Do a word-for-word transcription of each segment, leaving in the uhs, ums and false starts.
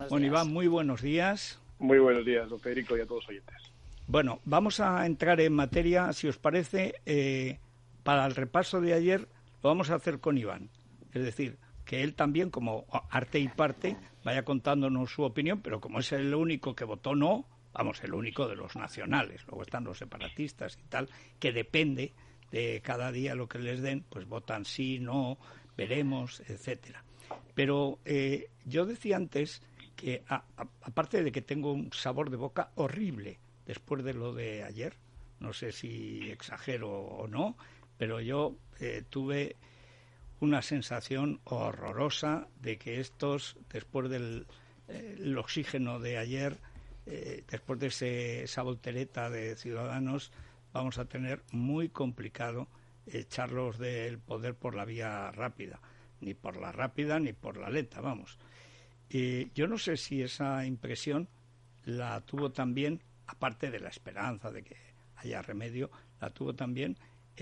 buenos Bueno, días. Iván, muy buenos días. Muy buenos días, don Federico, y a todos los oyentes. Bueno, vamos a entrar en materia, si os parece, eh, para el repaso de ayer lo vamos a hacer con Iván. Es decir, que él también, como arte y parte, vaya contándonos su opinión, pero como es el único que votó no, vamos, el único de los nacionales, luego están los separatistas y tal, que depende de cada día lo que les den, pues votan sí, no, veremos, etcétera. Pero eh, yo decía antes que, a, a, aparte de que tengo un sabor de boca horrible después de lo de ayer, no sé si exagero o no, pero yo eh, tuve una sensación horrorosa de que estos, después del eh, el oxígeno de ayer, eh, después de ese, esa voltereta de Ciudadanos, vamos a tener muy complicado echarlos del poder por la vía rápida, ni por la rápida ni por la lenta, vamos. Y yo no sé si esa impresión la tuvo también, aparte de la esperanza de que haya remedio, la tuvo también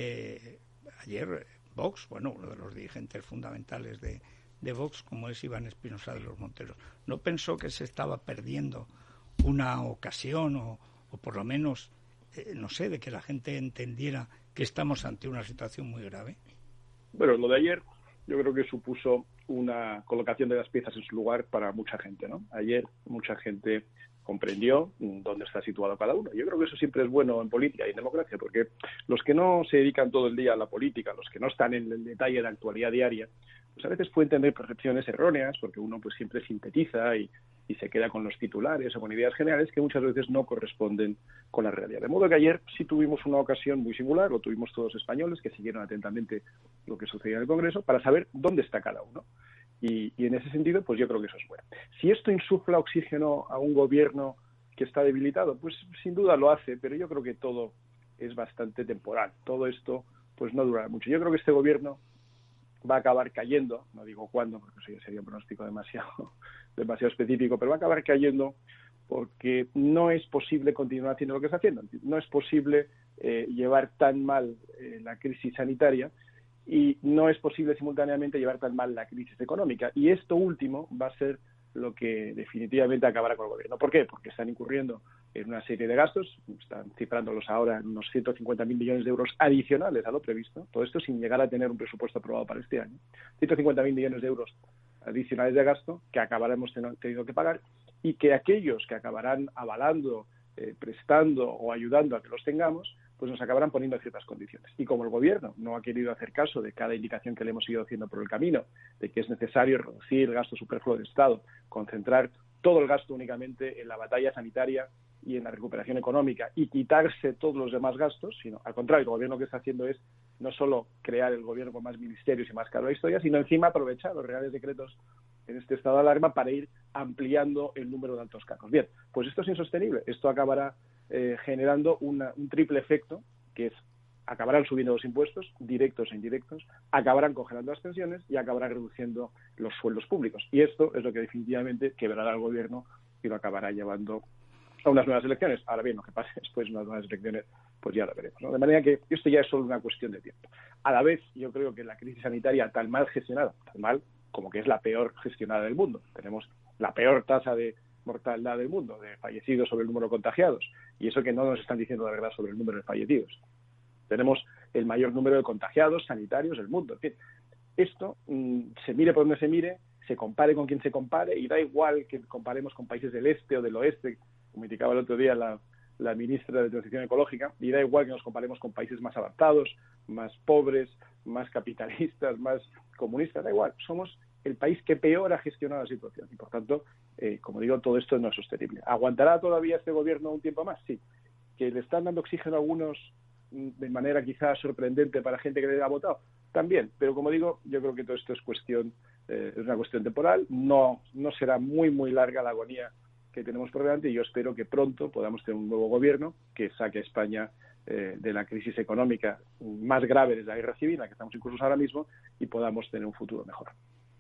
eh, ayer Vox, bueno, uno de los dirigentes fundamentales de, de Vox, como es Iván Espinosa de los Monteros. ¿No pensó que se estaba perdiendo una ocasión o, o por lo menos, eh, no sé, de que la gente entendiera que estamos ante una situación muy grave? Bueno, lo de ayer yo creo que supuso una colocación de las piezas en su lugar para mucha gente, ¿no? Ayer mucha gente comprendió dónde está situado cada uno. Yo creo que eso siempre es bueno en política y en democracia, porque los que no se dedican todo el día a la política, los que no están en el detalle de la actualidad diaria, pues a veces pueden tener percepciones erróneas, porque uno pues siempre sintetiza y, y se queda con los titulares o con ideas generales que muchas veces no corresponden con la realidad. De modo que ayer sí tuvimos una ocasión muy singular, lo tuvimos todos los españoles que siguieron atentamente lo que sucedía en el Congreso, para saber dónde está cada uno. Y, y en ese sentido, pues yo creo que eso es bueno. Si esto insufla oxígeno a un gobierno que está debilitado, pues sin duda lo hace, pero yo creo que todo es bastante temporal. Todo esto pues no durará mucho. Yo creo que este gobierno va a acabar cayendo, no digo cuándo, porque eso ya sería un pronóstico demasiado, demasiado específico, pero va a acabar cayendo porque no es posible continuar haciendo lo que está haciendo. No es posible eh, llevar tan mal eh, la crisis sanitaria y no es posible simultáneamente llevar tan mal la crisis económica. Y esto último va a ser lo que definitivamente acabará con el gobierno. ¿Por qué? Porque están incurriendo en una serie de gastos, están cifrándolos ahora en unos ciento cincuenta mil millones de euros adicionales a lo previsto, todo esto sin llegar a tener un presupuesto aprobado para este año. ciento cincuenta mil millones de euros adicionales de gasto que acabaremos teniendo que pagar y que aquellos que acabarán avalando, eh, prestando o ayudando a que los tengamos, pues nos acabarán poniendo en ciertas condiciones. Y como el gobierno no ha querido hacer caso de cada indicación que le hemos ido haciendo por el camino, de que es necesario reducir el gasto superfluo del Estado, concentrar todo el gasto únicamente en la batalla sanitaria y en la recuperación económica y quitarse todos los demás gastos, sino al contrario, el gobierno que está haciendo es no solo crear el gobierno con más ministerios y más caro de la historia, sino encima aprovechar los reales decretos en este estado de alarma para ir ampliando el número de altos cargos. Bien, pues esto es insostenible. Esto acabará eh, generando una, un triple efecto, que es acabarán subiendo los impuestos, directos e indirectos, acabarán congelando las pensiones y acabarán reduciendo los sueldos públicos. Y esto es lo que definitivamente quebrará al gobierno y lo acabará llevando a unas nuevas elecciones. Ahora bien, lo que pase después de unas nuevas elecciones, pues ya lo veremos, ¿no? De manera que esto ya es solo una cuestión de tiempo. A la vez, yo creo que la crisis sanitaria tan mal gestionada, tan mal como que es la peor gestionada del mundo. Tenemos la peor tasa de mortalidad del mundo, de fallecidos sobre el número de contagiados, y eso que no nos están diciendo la verdad sobre el número de fallecidos. Tenemos el mayor número de contagiados sanitarios del mundo. En fin, esto, mmm, se mire por donde se mire, se compare con quien se compare, y da igual que comparemos con países del este o del oeste, como indicaba el otro día la, la ministra de Transición Ecológica, y da igual que nos comparemos con países más adaptados, más pobres, más capitalistas, más comunistas, da igual. Somos el país que peor ha gestionado la situación, y por tanto, eh, como digo, todo esto no es sostenible. ¿Aguantará todavía este gobierno un tiempo más? Sí. ¿Que le están dando oxígeno a algunos de manera quizás sorprendente para gente que le ha votado? También, pero como digo, yo creo que todo esto es cuestión, eh, es una cuestión temporal, no, no será muy muy larga la agonía que tenemos por delante, y yo espero que pronto podamos tener un nuevo gobierno que saque a España eh, de la crisis económica más grave desde la guerra civil, en la que estamos incluso ahora mismo, y podamos tener un futuro mejor.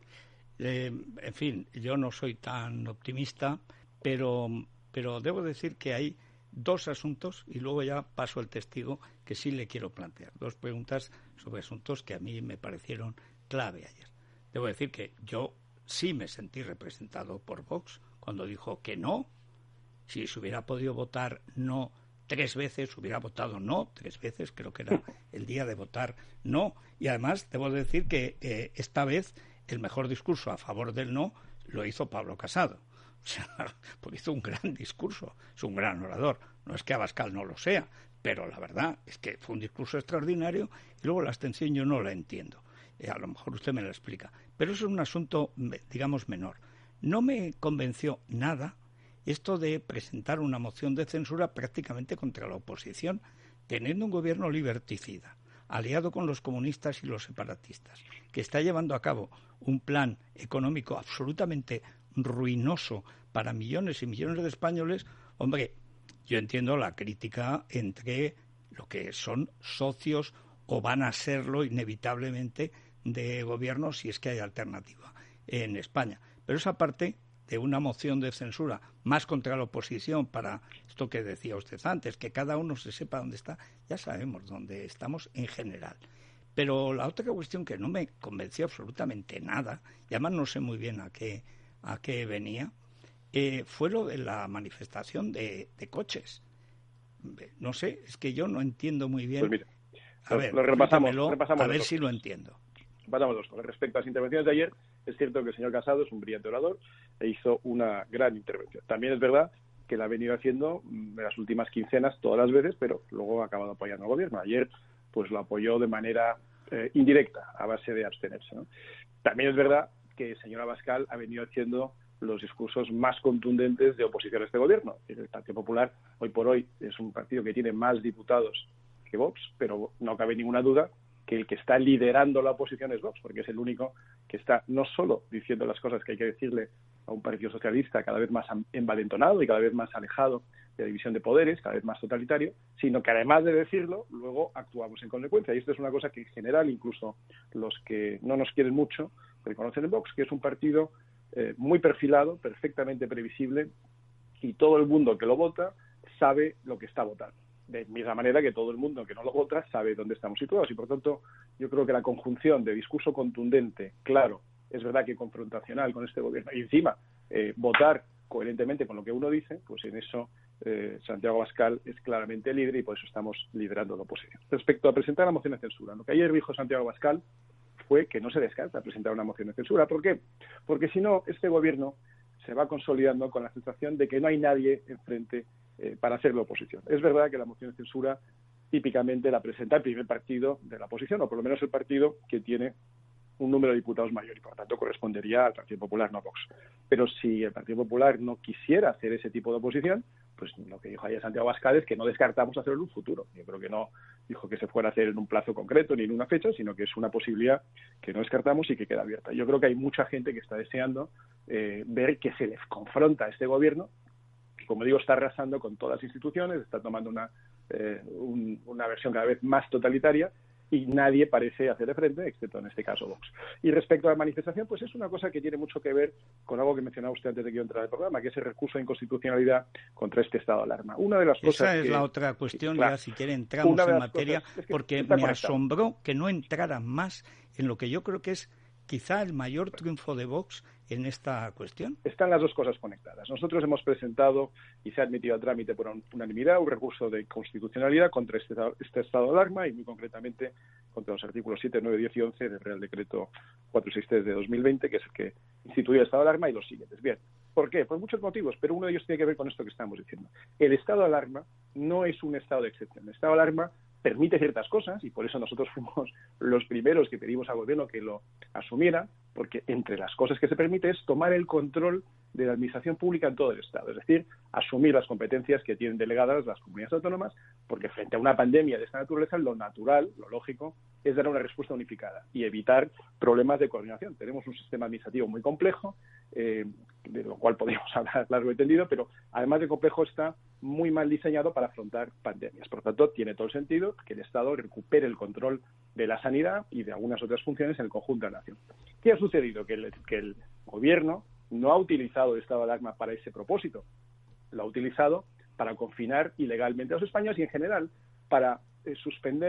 Eh, en fin, yo no soy tan optimista, pero, pero debo decir que hay dos asuntos, y luego ya paso al testigo, que sí le quiero plantear. Dos preguntas sobre asuntos que a mí me parecieron clave ayer. Debo decir que yo sí me sentí representado por Vox cuando dijo que no. Si se hubiera podido votar no tres veces, hubiera votado no tres veces, creo que era el día de votar no. Y además, debo decir que eh, esta vez el mejor discurso a favor del no lo hizo Pablo Casado. O sea, porque hizo un gran discurso, es un gran orador. No es que Abascal no lo sea, pero la verdad es que fue un discurso extraordinario y luego la abstención yo no la entiendo. Eh, a lo mejor usted me lo explica. Pero eso es un asunto, digamos, menor. No me convenció nada esto de presentar una moción de censura prácticamente contra la oposición, teniendo un gobierno liberticida, aliado con los comunistas y los separatistas, que está llevando a cabo un plan económico absolutamente ruinoso para millones y millones de españoles. Hombre, yo entiendo la crítica entre lo que son socios o van a serlo inevitablemente de gobierno si es que hay alternativa en España. Pero esa parte de una moción de censura más contra la oposición para esto que decía usted antes, que cada uno se sepa dónde está, ya sabemos dónde estamos en general. Pero la otra cuestión que no me convenció absolutamente nada, y además no sé muy bien a qué, a qué venía, eh, fue lo de la manifestación de, de coches. No sé, es que yo no entiendo muy bien. Pues mira, a lo, ver, lo repasamos, repasamos a ver si lo entiendo. Repasamos dos cosas. Respecto a las intervenciones de ayer, es cierto que el señor Casado es un brillante orador e hizo una gran intervención. También es verdad que la ha venido haciendo en las últimas quincenas todas las veces, pero luego ha acabado apoyando al gobierno. Ayer pues lo apoyó de manera eh, indirecta, a base de abstenerse, ¿no? También es verdad que el señor Abascal ha venido haciendo los discursos más contundentes de oposición a este gobierno. El Partido Popular, hoy por hoy, es un partido que tiene más diputados que Vox, pero no cabe ninguna duda que el que está liderando la oposición es Vox, porque es el único que está no solo diciendo las cosas que hay que decirle a un partido socialista cada vez más envalentonado y cada vez más alejado de la división de poderes, cada vez más totalitario, sino que además de decirlo, luego actuamos en consecuencia. Y esto es una cosa que en general incluso los que no nos quieren mucho reconocen en Vox, que es un partido eh, muy perfilado, perfectamente previsible, y todo el mundo que lo vota sabe lo que está votando. De misma manera que todo el mundo que no lo vota sabe dónde estamos situados. Y por tanto, yo creo que la conjunción de discurso contundente, claro, es verdad que confrontacional con este gobierno, y encima eh, votar coherentemente con lo que uno dice, pues en eso eh, Santiago Abascal es claramente líder y por eso estamos liderando la oposición. Respecto a presentar la moción de censura, lo que ayer dijo Santiago Abascal fue que no se descarta presentar una moción de censura. ¿Por qué? Porque si no, este gobierno se va consolidando con la sensación de que no hay nadie enfrente eh, para hacer la oposición. Es verdad que la moción de censura típicamente la presenta el primer partido de la oposición, o por lo menos el partido que tiene un número de diputados mayor y por lo tanto correspondería al Partido Popular, no a Vox. Pero si el Partido Popular no quisiera hacer ese tipo de oposición, pues lo que dijo ayer Santiago Abascal es que no descartamos hacerlo en un futuro. Yo creo que no dijo que se fuera a hacer en un plazo concreto ni en una fecha, sino que es una posibilidad que no descartamos y que queda abierta. Yo creo que hay mucha gente que está deseando eh, ver que se les confronta a este gobierno, que como digo está arrasando con todas las instituciones, está tomando una, eh, un, una versión cada vez más totalitaria, y nadie parece hacer de frente, excepto en este caso Vox. Y respecto a la manifestación, pues es una cosa que tiene mucho que ver con algo que mencionaba usted antes de que yo entrara al programa, que es el recurso de inconstitucionalidad contra este estado de alarma. Una de las cosas Esa es que, la otra cuestión, claro, ya si quiere entramos en materia, es que porque me conectado. asombró que no entrara más en lo que yo creo que es quizá el mayor triunfo de Vox en esta cuestión. Están las dos cosas conectadas. Nosotros hemos presentado y se ha admitido a trámite por unanimidad un recurso de constitucionalidad contra este, este estado de alarma y muy concretamente contra los artículos siete, nueve, diez y once del Real Decreto cuatrocientos sesenta y tres de dos mil veinte, que es el que instituye el estado de alarma, y los siguientes. Bien, ¿por qué? Por muchos motivos, pero uno de ellos tiene que ver con esto que estamos diciendo. El estado de alarma no es un estado de excepción. El estado de alarma permite ciertas cosas y por eso nosotros fuimos los primeros que pedimos al gobierno que lo asumiera, porque entre las cosas que se permite es tomar el control de la administración pública en todo el Estado, es decir, asumir las competencias que tienen delegadas las comunidades autónomas, porque frente a una pandemia de esta naturaleza, lo natural, lo lógico, es dar una respuesta unificada y evitar problemas de coordinación. Tenemos un sistema administrativo muy complejo, eh, de lo cual podríamos hablar largo y tendido, pero además de complejo está muy mal diseñado para afrontar pandemias. Por lo tanto, tiene todo el sentido que el Estado recupere el control de la sanidad y de algunas otras funciones en el conjunto de la nación. ¿Qué ha sucedido? Que el, que el gobierno no ha utilizado el estado de alarma para ese propósito. Lo ha utilizado para confinar ilegalmente a los españoles y, en general, para eh, suspender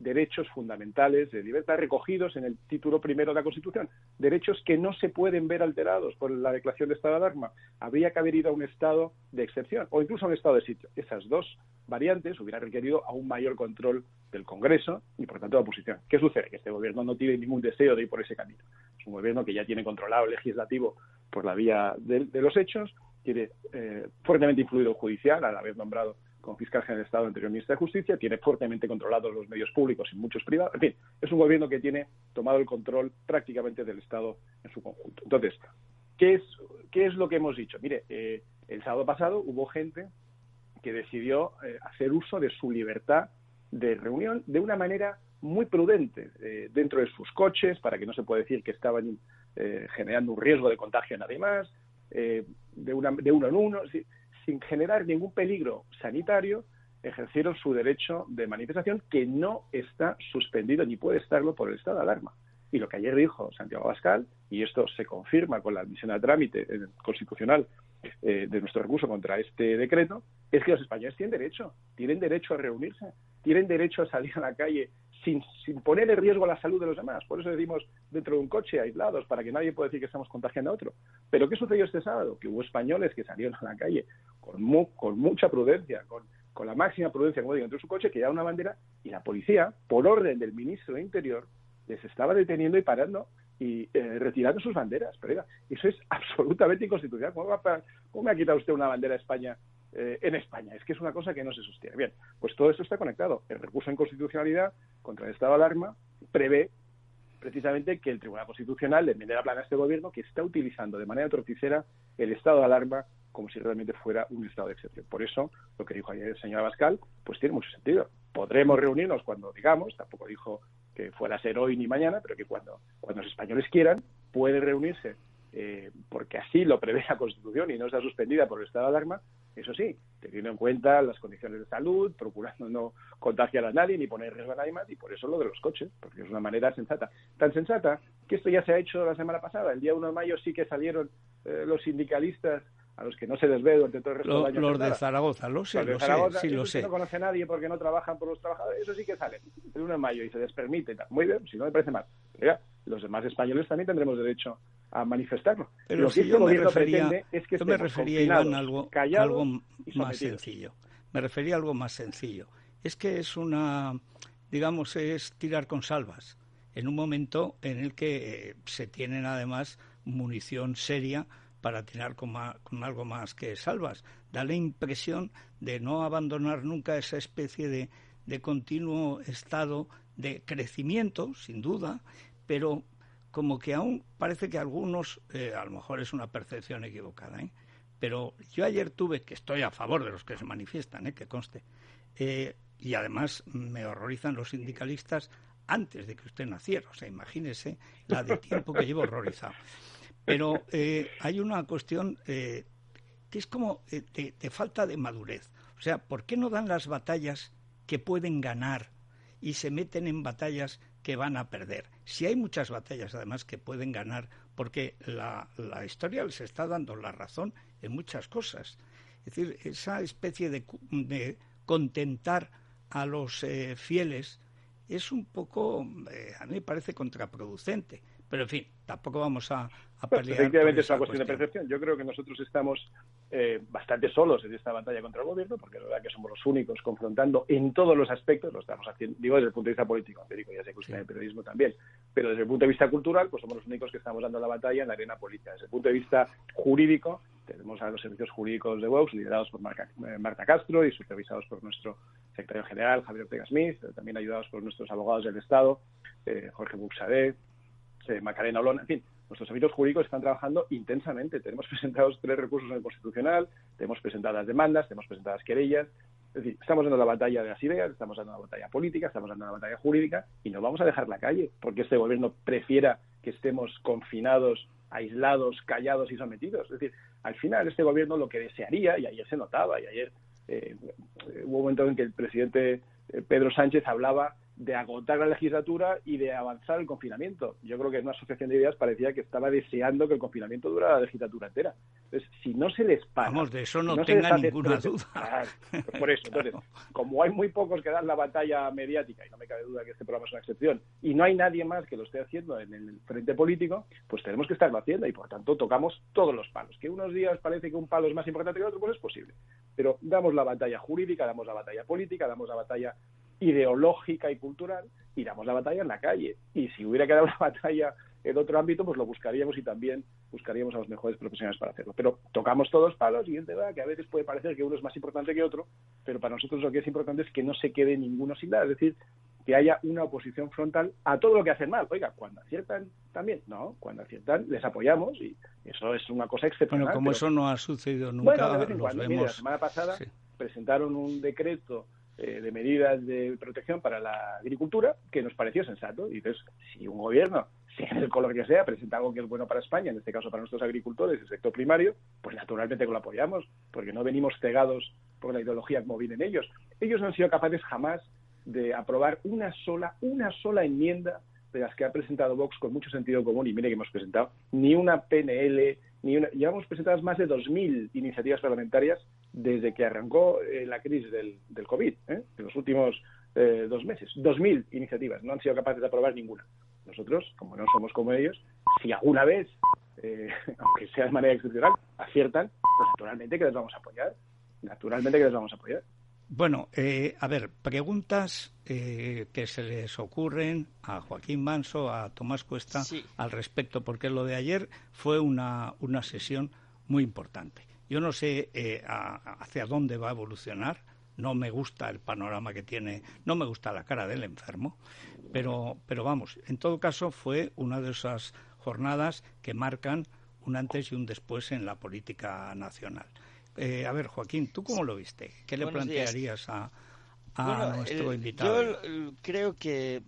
derechos fundamentales de libertad recogidos en el título primero de la Constitución, derechos que no se pueden ver alterados por la declaración de estado de alarma. Habría que haber ido a un estado de excepción o incluso a un estado de sitio. Esas dos variantes hubieran requerido a un mayor control del Congreso y, por tanto, de la oposición. ¿Qué sucede? Que este gobierno no tiene ningún deseo de ir por ese camino. Es un gobierno que ya tiene controlado el legislativo por la vía de, de los hechos, tiene eh, fuertemente influido el judicial al haber nombrado como fiscal general del Estado anterior ministro de Justicia, tiene fuertemente controlados los medios públicos y muchos privados. En fin, es un gobierno que tiene tomado el control prácticamente del Estado en su conjunto. Entonces, ¿qué es, qué es lo que hemos dicho? Mire, eh, el sábado pasado hubo gente que decidió eh, hacer uso de su libertad de reunión de una manera muy prudente, eh, dentro de sus coches, para que no se pueda decir que estaban eh, generando un riesgo de contagio a nadie más, eh, de, una, de uno en uno, sí, sin generar ningún peligro sanitario, ejercieron su derecho de manifestación, que no está suspendido ni puede estarlo por el estado de alarma. Y lo que ayer dijo Santiago Abascal, y esto se confirma con la admisión a trámite constitucional eh, de nuestro recurso contra este decreto, es que los españoles tienen derecho, tienen derecho a reunirse, tienen derecho a salir a la calle sin, sin poner en riesgo la salud de los demás. Por eso decimos dentro de un coche, aislados, para que nadie pueda decir que estamos contagiando a otro. Pero ¿qué sucedió este sábado? Que hubo españoles que salieron a la calle con, mu con mucha prudencia, con, con la máxima prudencia, como digo, dentro de su coche, que llevaba una bandera, y la policía, por orden del ministro de Interior, les estaba deteniendo y parando y eh, retirando sus banderas. Pero oiga, eso es absolutamente inconstitucional. ¿Cómo, va para, ¿Cómo me ha quitado usted una bandera de España eh, en España? Es que es una cosa que no se sostiene. Bien, pues todo esto está conectado. El recurso en constitucionalidad contra el estado de alarma prevé precisamente que el Tribunal Constitucional le enmiende la plana a este gobierno, que está utilizando de manera torticera el estado de alarma como si realmente fuera un estado de excepción. Por eso, lo que dijo ayer el señor Abascal, pues tiene mucho sentido. Podremos reunirnos cuando digamos, tampoco dijo que fuera a ser hoy ni mañana, pero que cuando, cuando los españoles quieran, pueden reunirse, eh, porque así lo prevé la Constitución y no está suspendida por el estado de alarma, eso sí, teniendo en cuenta las condiciones de salud, procurando no contagiar a nadie ni poner riesgo a nadie más, y por eso lo de los coches, porque es una manera sensata. Tan sensata que esto ya se ha hecho la semana pasada. El día uno de mayo sí que salieron eh, los sindicalistas, a los que no se les ve durante todo el resto Lo, del año. Los de Zaragoza, lo sé, lo Zaragoza, sé, sí lo eso sé. No conoce a nadie porque no trabajan por los trabajadores, eso sí que sale el uno de mayo y se les permite. Muy bien, si no me parece mal. Pero ya, los demás españoles también tendremos derecho a manifestarlo. Pero lo que si este yo me gobierno refería, pretende es que yo me refería, Iván, a algo, algo más sencillo. Me refería a algo más sencillo. Es que es una, digamos, es tirar con salvas en un momento en el que eh, se tienen además munición seria para tirar con, más, con algo más que salvas. Da la impresión de no abandonar nunca esa especie de, de continuo estado de crecimiento, sin duda, pero como que aún parece que algunos, eh, a lo mejor es una percepción equivocada, ¿eh? Pero yo ayer tuve, que estoy a favor de los que se manifiestan, ¿eh? Que conste, eh, y además me horrorizan los sindicalistas antes de que usted naciera, o sea, imagínese la de tiempo que llevo horrorizado. Pero eh, hay una cuestión eh, que es como eh, de, de falta de madurez. O sea, ¿por qué no dan las batallas que pueden ganar y se meten en batallas que van a perder? Si hay muchas batallas, además, que pueden ganar, porque la, la historia les está dando la razón en muchas cosas. Es decir, esa especie de, de contentar a los eh, fieles es un poco, eh, a mí me parece contraproducente. Pero, en fin, tampoco vamos a, a pelear. Efectivamente, es una cuestión, cuestión de percepción. Yo creo que nosotros estamos eh, bastante solos en esta batalla contra el gobierno, porque es verdad que somos los únicos confrontando en todos los aspectos, lo estamos haciendo, digo, desde el punto de vista político, Federico, ya sé que usted sí. En el periodismo también, pero desde el punto de vista cultural, pues somos los únicos que estamos dando la batalla en la arena política. Desde el punto de vista jurídico, tenemos a los servicios jurídicos de Vox, liderados por Marca, eh, Marta Castro y supervisados por nuestro secretario general, Javier Ortega Smith, eh, también ayudados por nuestros abogados del Estado, eh, Jorge Buxadé, Eh, Macarena Olona, en fin, nuestros servicios jurídicos están trabajando intensamente. Tenemos presentados tres recursos en el Constitucional, tenemos presentadas demandas, tenemos presentadas querellas. Es decir, estamos dando la batalla de las ideas, estamos dando la batalla política, estamos dando la batalla jurídica y no vamos a dejar la calle porque este gobierno prefiera que estemos confinados, aislados, callados y sometidos. Es decir, al final este gobierno lo que desearía, y ayer se notaba, y ayer eh, hubo un momento en que el presidente eh, Pedro Sánchez hablaba de agotar la legislatura y de avanzar el confinamiento. Yo creo que en una asociación de ideas parecía que estaba deseando que el confinamiento durara la legislatura entera. Entonces, si no se les para... Vamos, de eso no, si no tenga ninguna frente, duda. Claro, pues por eso. Entonces, claro. Como hay muy pocos que dan la batalla mediática, y no me cabe duda que este programa es una excepción, y no hay nadie más que lo esté haciendo en el frente político, pues tenemos que estarlo haciendo y, por tanto, tocamos todos los palos. Que unos días parece que un palo es más importante que el otro, pues es posible. Pero damos la batalla jurídica, damos la batalla política, damos la batalla ideológica y cultural, y damos la batalla en la calle. Y si hubiera que dar una batalla en otro ámbito, pues lo buscaríamos y también buscaríamos a los mejores profesionales para hacerlo. Pero tocamos todos palos y es verdad que a veces puede parecer que uno es más importante que otro, pero para nosotros lo que es importante es que no se quede ninguno sin nada, es decir, que haya una oposición frontal a todo lo que hacen mal. Oiga, cuando aciertan también, no, cuando aciertan les apoyamos y eso es una cosa excepcional. Bueno, como pero... eso no ha sucedido nunca, bueno, de vez en los cuando. vemos... Mire, la semana pasada sí. presentaron un decreto eh, de medidas de protección para la agricultura que nos pareció sensato. Y entonces, si un gobierno, sea el color que sea, presenta algo que es bueno para España, en este caso para nuestros agricultores, el sector primario, pues naturalmente que lo apoyamos, porque no venimos cegados por la ideología como vienen ellos. Ellos no han sido capaces jamás de aprobar una sola, una sola enmienda de las que ha presentado Vox con mucho sentido común, y mire que hemos presentado ni una P N L, ni una... Llevamos presentadas más de dos mil iniciativas parlamentarias desde que arrancó eh, la crisis del, del COVID, ¿eh? en los últimos eh, dos meses. dos mil iniciativas, no han sido capaces de aprobar ninguna. Nosotros, como no somos como ellos, si alguna vez, eh, aunque sea de manera excepcional, aciertan, pues naturalmente que les vamos a apoyar. Naturalmente que les vamos a apoyar. Bueno, eh, a ver, preguntas eh, que se les ocurren a Joaquín Manso, a Tomás Cuesta, sí, al respecto, porque lo de ayer fue una, una sesión muy importante. Yo no sé eh, a, hacia dónde va a evolucionar, no me gusta el panorama que tiene, no me gusta la cara del enfermo, pero, pero vamos, en todo caso fue una de esas jornadas que marcan un antes y un después en la política nacional. Eh, a ver, Joaquín, ¿tú cómo lo viste? ¿Qué le Buenos plantearías días. a, a bueno, nuestro el, invitado? Yo creo que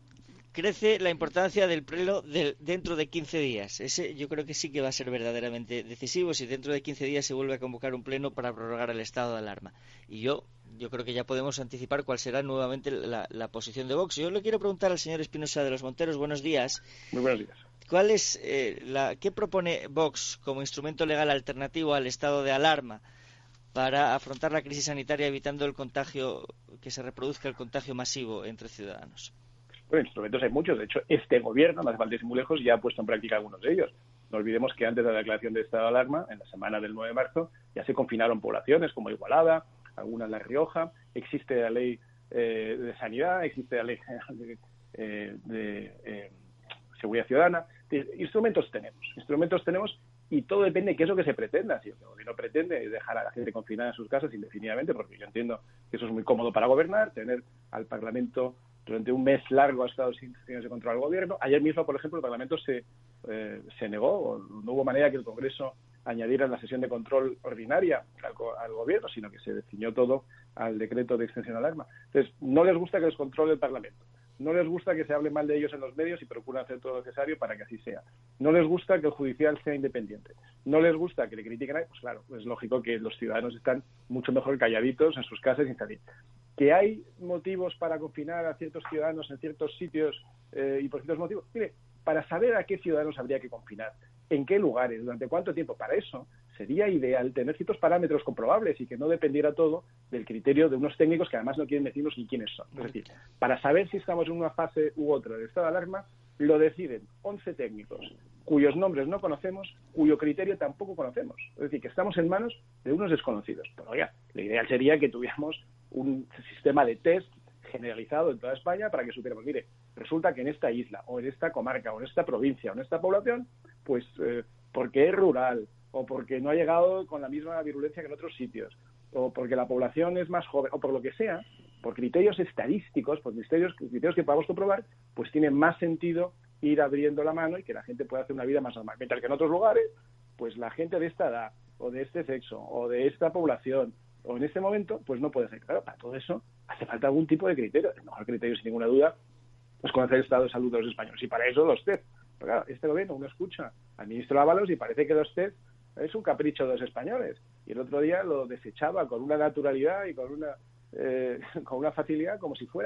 crece la importancia del pleno de, dentro de quince días. Ese yo creo que sí que va a ser verdaderamente decisivo si dentro de quince días se vuelve a convocar un pleno para prorrogar el estado de alarma. Y yo yo creo que ya podemos anticipar cuál será nuevamente la, la posición de Vox. Yo le quiero preguntar al señor Espinosa de los Monteros, buenos días. Muy buenos días. ¿Cuál es eh, la qué propone Vox como instrumento legal alternativo al estado de alarma para afrontar la crisis sanitaria evitando el contagio, que se reproduzca el contagio masivo entre ciudadanos? Bueno, instrumentos hay muchos. De hecho, este gobierno, no hace falta ir muy lejos, ya ha puesto en práctica algunos de ellos. No olvidemos que antes de la declaración de estado de alarma, en la semana del nueve de marzo, ya se confinaron poblaciones como Igualada, algunas La Rioja. Existe la ley eh, de sanidad, existe la ley de, eh, de eh, seguridad ciudadana. Instrumentos tenemos, instrumentos tenemos y todo depende de qué es lo que se pretenda. Si el gobierno pretende dejar a la gente confinada en sus casas indefinidamente, porque yo entiendo que eso es muy cómodo para gobernar, tener al Parlamento durante un mes largo ha estado sin instituciones de control al gobierno. Ayer mismo, por ejemplo, el Parlamento se, eh, se negó, no hubo manera que el Congreso añadiera la sesión de control ordinaria al, al gobierno, sino que se ciñó todo al decreto de extensión de alarma. Entonces, no les gusta que les controle el Parlamento. No les gusta que se hable mal de ellos en los medios y procuran hacer todo lo necesario para que así sea. No les gusta que el judicial sea independiente. No les gusta que le critiquen a... Pues claro, es lógico que los ciudadanos están mucho mejor calladitos en sus casas sin salir. ¿Que hay motivos para confinar a ciertos ciudadanos en ciertos sitios eh, y por ciertos motivos? Mire, para saber a qué ciudadanos habría que confinar, en qué lugares, durante cuánto tiempo, para eso sería ideal tener ciertos parámetros comprobables y que no dependiera todo del criterio de unos técnicos que además no quieren decirnos ni quiénes son. Es decir, para saber si estamos en una fase u otra de estado de alarma, lo deciden once técnicos cuyos nombres no conocemos, cuyo criterio tampoco conocemos. Es decir, que estamos en manos de unos desconocidos. Pero oiga, lo ideal sería que tuviéramos un sistema de test generalizado en toda España para que supiéramos, mire, resulta que en esta isla, o en esta comarca, o en esta provincia, o en esta población, pues eh, porque es rural, o porque no ha llegado con la misma virulencia que en otros sitios, o porque la población es más joven, o por lo que sea, por criterios estadísticos, por criterios, criterios que podamos comprobar, pues tiene más sentido ir abriendo la mano y que la gente pueda hacer una vida más normal. Mientras que en otros lugares, pues la gente de esta edad, o de este sexo, o de esta población, o en este momento, pues no puede ser. Claro, para todo eso hace falta algún tipo de criterio. El mejor criterio, sin ninguna duda, es conocer el estado de salud de los españoles. Y para eso los test. Pero claro, este gobierno, uno escucha al ministro Ábalos y parece que los test es un capricho de los españoles. Y el otro día lo desechaba con una naturalidad y con una eh, con una facilidad como si fuera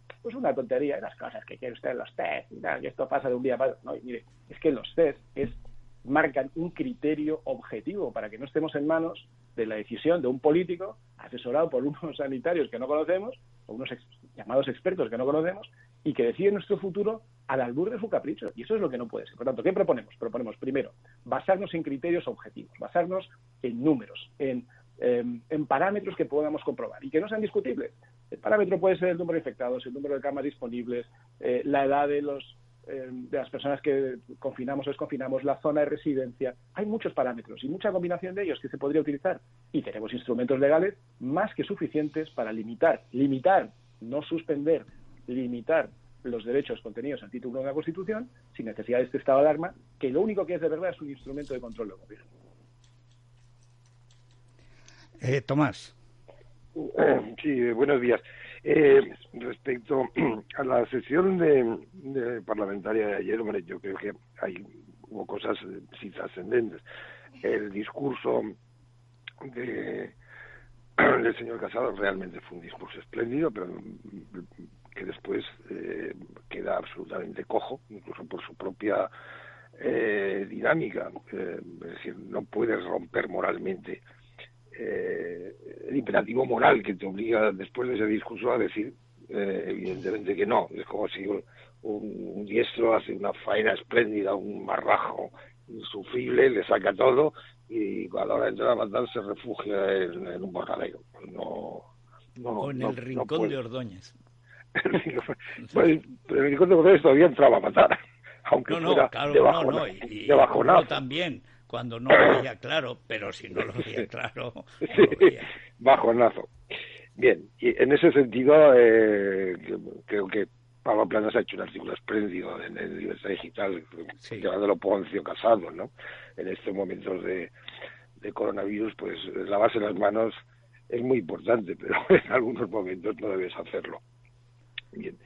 pues una tontería, las cosas que quiere usted en los test y tal, que esto pasa de un día para otro. No, y mire, es que los test es, marcan un criterio objetivo para que no estemos en manos de la decisión de un político asesorado por unos sanitarios que no conocemos, o unos ex, llamados expertos que no conocemos, y que deciden nuestro futuro al albur de su capricho. Y eso es lo que no puede ser. Por tanto, ¿qué proponemos? Proponemos, primero, basarnos en criterios objetivos, basarnos en números, en, eh, en parámetros que podamos comprobar y que no sean discutibles. El parámetro puede ser el número de infectados, el número de camas disponibles, eh, la edad de los eh, de las personas que confinamos o desconfinamos, la zona de residencia. Hay muchos parámetros y mucha combinación de ellos que se podría utilizar. Y tenemos instrumentos legales más que suficientes para limitar, limitar, no suspender, limitar los derechos contenidos en el título uno de la Constitución sin necesidad de este estado de alarma, que lo único que es de verdad es un instrumento de control del gobierno. Eh, Tomás. Sí, buenos días. Eh, respecto a la sesión de, de parlamentaria de ayer, hombre, yo creo que hay hubo cosas eh, sí trascendentes. El discurso de, del señor Casado realmente fue un discurso espléndido, pero que después eh, queda absolutamente cojo, incluso por su propia eh, dinámica. Eh, es decir, no puedes romper moralmente Eh, el imperativo moral que te obliga después de ese discurso a decir eh, evidentemente que no. Es como si un, un diestro hace una faena espléndida, un marrajo insufrible, le saca todo y a la hora de entrar a matar se refugia en, en un borradero. No, no, o en no, el rincón no de Ordóñez. Pues, pero el rincón de Ordóñez todavía entraba a matar, aunque no, no, fuera claro, de, no, bajona, no, y, de bajonazo. y también, cuando no lo veía claro, pero si no lo veía claro, no sí, lo veía. Bajonazo. Bien, y en ese sentido eh, creo que Pablo Planas ha hecho un artículo espléndido en el Libertad Digital, sí, llamándolo Poncio Casado, ¿no? En estos momentos de, de coronavirus, pues lavarse las manos es muy importante, pero en algunos momentos no debes hacerlo. Bien.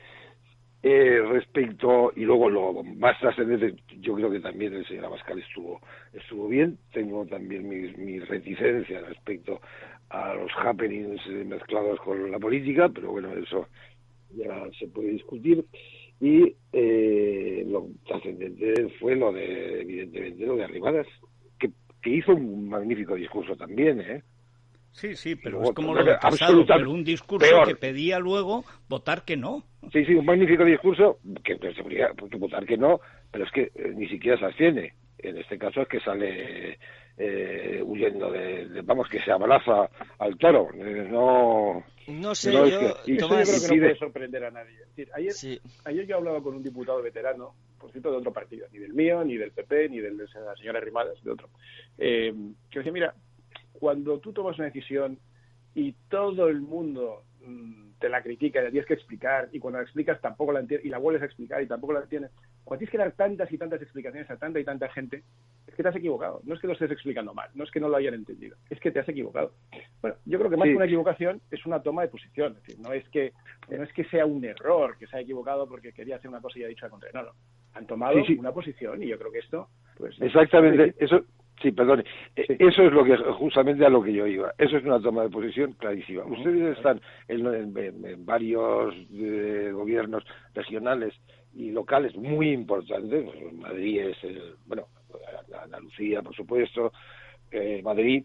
Eh, respecto, y luego lo más trascendente, yo creo que también el señor Abascal estuvo estuvo bien. Tengo también mis, mis reticencias respecto a los happenings mezclados con la política, pero bueno, eso ya se puede discutir. Y eh, lo trascendente fue lo de, evidentemente, lo de Arrimadas, que, que hizo un magnífico discurso también, ¿eh? Sí, sí, pero luego, es como lo de Casado, pero un discurso peor. Que pedía luego votar que no. Sí, sí, un magnífico discurso que, que se podría que votar que no, pero es que eh, ni siquiera se abstiene. En este caso es que sale eh, huyendo de, de, vamos, que se abraza al toro. Eh, no... No sé, no yo, que, Tomás, yo creo que no puede sorprender a nadie. Es decir, ayer, sí. ayer yo hablaba con un diputado veterano, por cierto, de otro partido, ni del mío, ni del P P, ni del de la señora Arrimadas, de otro, eh, que decía, mira, cuando tú tomas una decisión y todo el mundo mmm, te la critica y la tienes que explicar, y cuando la explicas tampoco la entiendes, y la vuelves a explicar y tampoco la entiendes, cuando tienes que dar tantas y tantas explicaciones a tanta y tanta gente, es que te has equivocado. No es que lo estés explicando mal, no es que no lo hayan entendido, es que te has equivocado. Bueno, yo creo que más sí. que una equivocación es una toma de posición, es decir, no es que no es que sea un error que se ha equivocado porque quería hacer una cosa y ha dicho la contraria, no, no. Han tomado sí, sí. una posición y yo creo que esto, pues... Exactamente, eso... Sí, perdón. Sí. Eso es lo que justamente a lo que yo iba. Eso es una toma de posición clarísima. Uh-huh. Ustedes están en, en, en, en varios eh, gobiernos regionales y locales muy importantes. Madrid es el, bueno, Andalucía, por supuesto, eh, Madrid,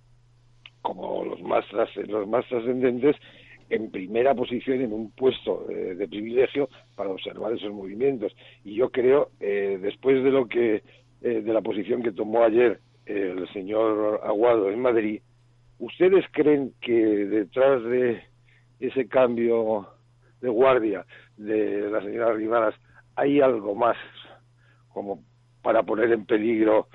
como los más los más trascendentes, en primera posición, en un puesto eh, de privilegio para observar esos movimientos. Y yo creo, eh, después de lo que eh, de la posición que tomó ayer eh, el señor Aguado en Madrid, ¿ustedes creen que detrás de ese cambio de guardia de la señora Arrimadas hay algo más como para poner en peligro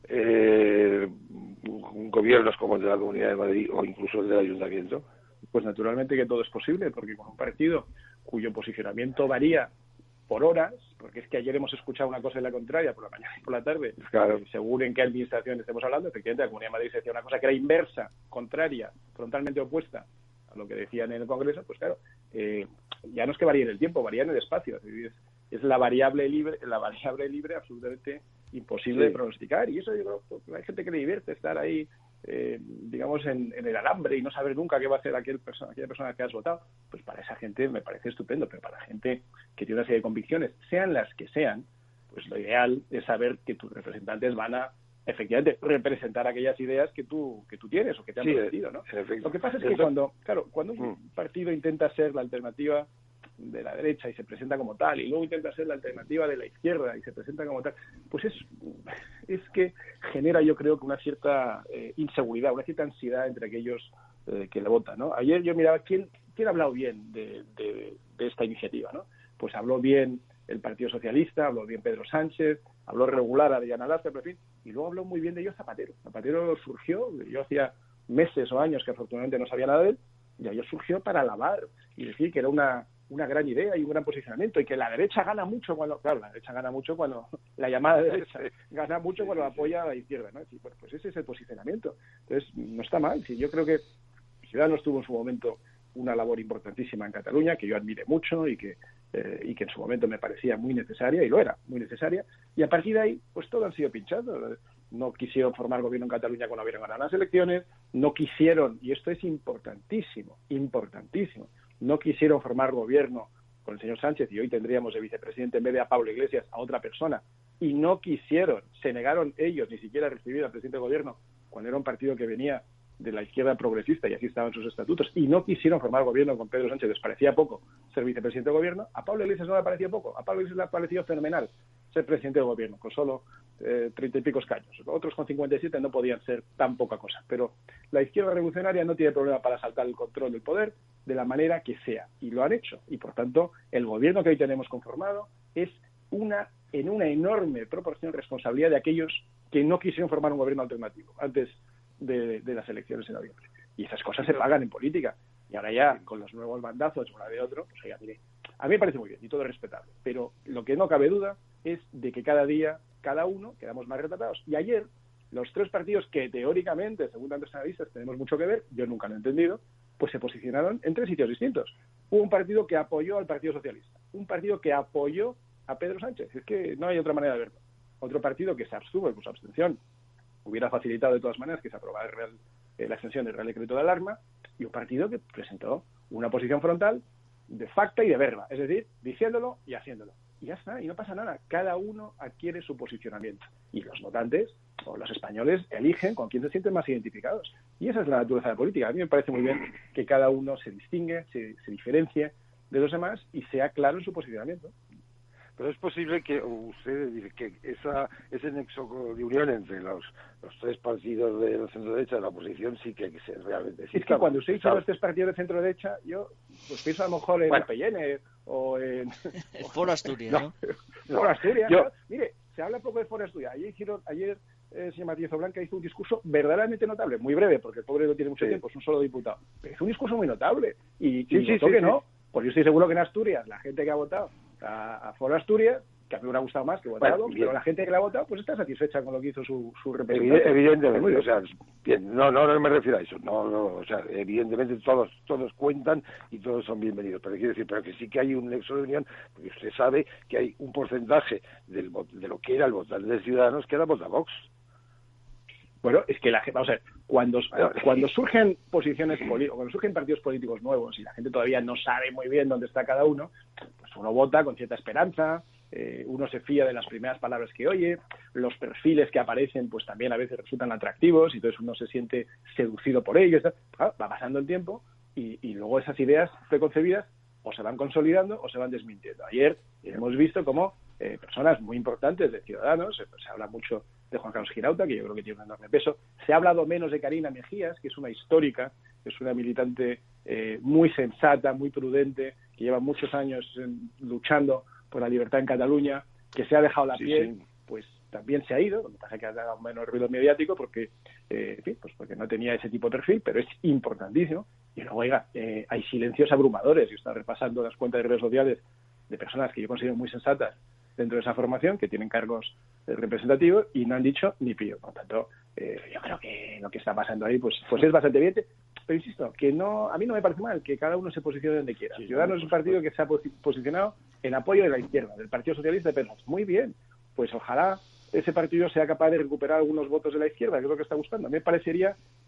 eh, gobiernos como el de la Comunidad de Madrid o incluso el del Ayuntamiento? Pues naturalmente que todo es posible, porque con un partido cuyo posicionamiento varía por horas, porque es que ayer hemos escuchado una cosa y la contraria por la mañana y por la tarde, claro. Según en qué administración estemos hablando, efectivamente la Comunidad de Madrid se decía una cosa que era inversa, contraria, frontalmente opuesta a lo que decían en el Congreso, pues claro, eh, ya no es que varíe en el tiempo, varía en el espacio, es, es la variable libre, la variable libre absolutamente imposible sí. de pronosticar, y eso yo creo que hay gente que le divierte estar ahí eh, digamos, en, en el alambre y no saber nunca qué va a hacer aquel persona, aquella persona que has votado, pues para esa gente me parece estupendo, pero para la gente que tiene una serie de convicciones, sean las que sean, pues lo ideal es saber que tus representantes van a efectivamente representar aquellas ideas que tú que tú tienes o que te han sí, prometido, ¿no? Lo que pasa es que cuando, claro, cuando un partido intenta ser la alternativa de la derecha y se presenta como tal, y luego intenta ser la alternativa de la izquierda y se presenta como tal, pues es es que genera, yo creo, que una cierta eh, inseguridad, una cierta ansiedad entre aquellos eh, que le votan, ¿no? Ayer yo miraba quién quién ha hablado bien de, de, de esta iniciativa, ¿no? Pues habló bien el Partido Socialista, habló bien Pedro Sánchez, habló regular a Diana Lastra, pero en fin, y luego habló muy bien de ellos Zapatero. Zapatero surgió, yo hacía meses o años que afortunadamente no sabía nada de él, y ayer surgió para alabar y decir que era una una gran idea y un gran posicionamiento, y que la derecha gana mucho cuando, claro, la derecha gana mucho cuando, la llamada derecha gana mucho cuando apoya a la izquierda, ¿no? Y, bueno, pues ese es el posicionamiento. Entonces, no está mal. Sí, yo creo que Ciudadanos tuvo en su momento una labor importantísima en Cataluña, que yo admiré mucho y que eh, y que en su momento me parecía muy necesaria, y lo era, muy necesaria, y a partir de ahí, pues todo han sido pinchados. No quisieron formar gobierno en Cataluña cuando hubieran ganado las elecciones, no quisieron, y esto es importantísimo, importantísimo, no quisieron formar gobierno con el señor Sánchez, y hoy tendríamos de vicepresidente, en vez de a Pablo Iglesias, a otra persona, y no quisieron, se negaron ellos ni siquiera a recibir al presidente del gobierno cuando era un partido que venía de la izquierda progresista, y así estaban sus estatutos, y no quisieron formar gobierno con Pedro Sánchez. Les parecía poco ser vicepresidente del gobierno. A Pablo Iglesias no le parecía poco, a Pablo Iglesias le ha parecido fenomenal ser presidente del gobierno, con solo eh, treinta y pico escaños. Otros con cincuenta y siete no podían ser tan poca cosa. Pero la izquierda revolucionaria no tiene problema para saltar el control del poder de la manera que sea, y lo han hecho. Y por tanto, el gobierno que hoy tenemos conformado es una en una enorme proporción responsabilidad de aquellos que no quisieron formar un gobierno alternativo antes de, de las elecciones en noviembre. Y esas cosas se pagan en política. Y ahora ya, con los nuevos bandazos, una de otro, pues oiga, mire, a mí me parece muy bien y todo es respetable. Pero lo que no cabe duda es de que cada día, cada uno, quedamos más retratados. Y ayer, los tres partidos que teóricamente, según tantos analistas, tenemos mucho que ver, yo nunca lo he entendido, pues se posicionaron en tres sitios distintos. Hubo un partido que apoyó al Partido Socialista, un partido que apoyó a Pedro Sánchez, es que no hay otra manera de verlo. Otro partido que se abstuvo, pues abstención hubiera facilitado de todas maneras que se aprobara el Real, eh, la extensión del Real Decreto de Alarma, y un partido que presentó una posición frontal de facta y de verba, es decir, diciéndolo y haciéndolo. Y ya está, y no pasa nada. Cada uno adquiere su posicionamiento. Y los votantes, o los españoles, eligen con quién se sienten más identificados. Y esa es la naturaleza de la política. A mí me parece muy bien que cada uno se distingue, se, se diferencie de los demás y sea claro en su posicionamiento. Pero es posible que usted dice que esa, ese nexo de unión entre los, los tres partidos de la centro-derecha de la oposición sí que, que se realmente existe. Es que cuando usted dice los tres partidos de centro-derecha, yo pues pienso a lo mejor en bueno. P N o en... El Foro Asturias, ¿no? ¿no? Foro Asturias, yo... ¿no? Mire, se habla poco de Foro Asturias. Ayer, hicieron, ayer el señor Matías Blanca hizo un discurso verdaderamente notable, muy breve, porque el pobre no tiene mucho sí. tiempo, es un solo diputado. Pero hizo un discurso muy notable. Y, y sí, sí, sí, que sí. no, pues yo estoy seguro que en Asturias, la gente que ha votado a, a Foro Asturias, que a mí me hubiera gustado más que votado, bueno, pero la gente que la ha votado pues está satisfecha con lo que hizo su, su representante. Evidentemente, o sea, bien, no, no, no me refiero a eso, no, no, o sea, evidentemente todos, todos cuentan y todos son bienvenidos, pero quiero decir, pero que sí que hay un nexo de unión, porque usted sabe que hay un porcentaje del, de lo que era el votante de Ciudadanos que era vota Vox. Bueno, es que la gente, vamos a ver, cuando, cuando surgen posiciones políticas, cuando surgen partidos políticos nuevos y la gente todavía no sabe muy bien dónde está cada uno, pues uno vota con cierta esperanza, eh, uno se fía de las primeras palabras que oye, los perfiles que aparecen pues también a veces resultan atractivos y entonces uno se siente seducido por ellos. Ah, va pasando el tiempo y, y luego esas ideas preconcebidas o se van consolidando o se van desmintiendo. Ayer hemos visto cómo eh, personas muy importantes de Ciudadanos, eh, se habla mucho de Juan Carlos Girauta, que yo creo que tiene un enorme peso, se ha hablado menos de Carina Mejías, que es una histórica, que es una militante eh, muy sensata, muy prudente, que lleva muchos años en, luchando por la libertad en Cataluña, que se ha dejado la sí, piel, sí. pues también se ha ido, lo que pasa es que ha dado menos ruido mediático porque, eh, en fin, pues porque no tenía ese tipo de perfil, pero es importantísimo. Y luego, oiga, eh, hay silencios abrumadores. Yo estaba repasando las cuentas de redes sociales de personas que yo considero muy sensatas dentro de esa formación, que tienen cargos eh, representativos y no han dicho ni pío. Por lo tanto, eh, yo creo que lo que está pasando ahí pues pues es bastante evidente. Pero insisto, que no, a mí no me parece mal que cada uno se posicione donde quiera. Sí, Ciudadanos es un partido que se ha posicionado en apoyo de la izquierda, del Partido Socialista de Pedro. Muy bien, pues ojalá ese partido sea capaz de recuperar algunos votos de la izquierda, que es lo que está buscando. A mí me parecería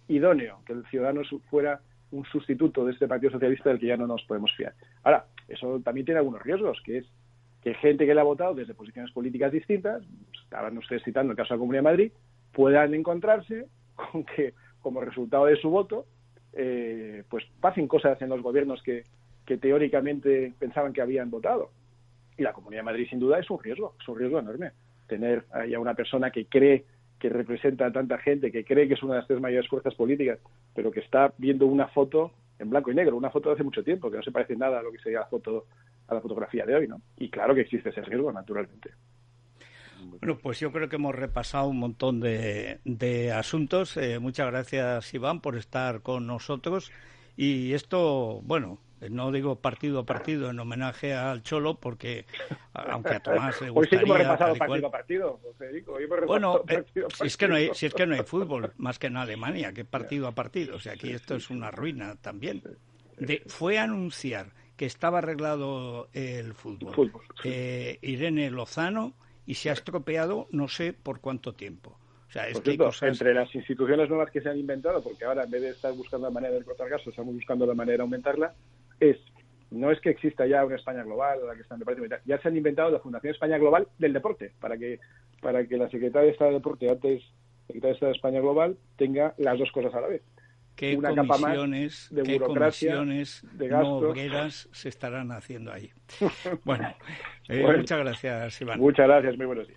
idóneo, que el Ciudadanos fuera un sustituto de este Partido Socialista del que ya no nos podemos fiar. Ahora, eso también tiene algunos riesgos, que es que gente que le ha votado desde posiciones políticas distintas, estaban ustedes citando el caso de la Comunidad de Madrid, puedan encontrarse con que, como resultado de su voto, eh, pues pasen cosas en los gobiernos que, que teóricamente pensaban que habían votado. Y la Comunidad de Madrid, sin duda, es un riesgo, es un riesgo enorme. Tener ahí a una persona que cree que representa a tanta gente, que cree que es una de las tres mayores fuerzas políticas, pero que está viendo una foto en blanco y negro, una foto de hace mucho tiempo, que no se parece nada a lo que sería la foto, a la fotografía de hoy, ¿no? Y claro que existe ese riesgo, naturalmente. Bueno, pues yo creo que hemos repasado un montón de, de asuntos. Eh, muchas gracias, Iván, por estar con nosotros. Y esto, bueno, no digo partido a partido en homenaje al Cholo, porque aunque a Tomás le gustaría... Hoy sí que hemos repasado tal y cual, partido a partido, Federico. Hoy hemos repasado bueno, eh, partido a si, es que no hay, partido. si es que no hay fútbol, más que en Alemania, que partido a partido. O sea, aquí esto es una ruina también. De, fue a anunciar que estaba arreglado el fútbol, fútbol sí. eh, Irene Lozano, y se ha estropeado no sé por cuánto tiempo. O sea, es Por que hay cierto, cosas... entre las instituciones nuevas que se han inventado, porque ahora en vez de estar buscando la manera de cortar gastos, estamos buscando la manera de aumentarla, es no es que exista ya una España global, la que están, me parece, ya se han inventado la Fundación España Global del Deporte, para que para que la Secretaria de Estado de Deporte, antes Secretaria de Estado de España Global, tenga las dos cosas a la vez. ¿Qué una capa más comisiones, de qué burocracia, comisiones de no gastos. obreras se estarán haciendo ahí? Bueno, eh, Bueno. muchas gracias, Iván. Muchas gracias, muy buenos días.